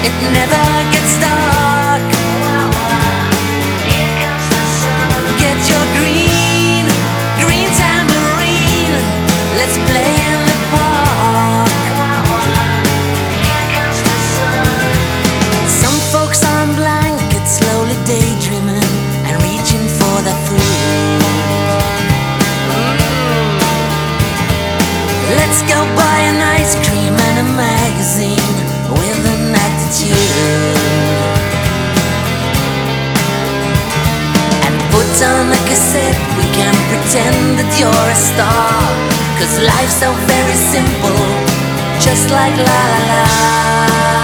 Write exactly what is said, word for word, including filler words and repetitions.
it never gets dark. Here comes the sun. Get your green, green tambourine. Let's play in the park. Here comes the sun. Some folks on blankets slowly daydreaming and reaching for the food. Let's go buy an ice cream and a magazine with an attitude, and put on a cassette. We can pretend that you're a star, 'cause life's so very simple, just like la la la.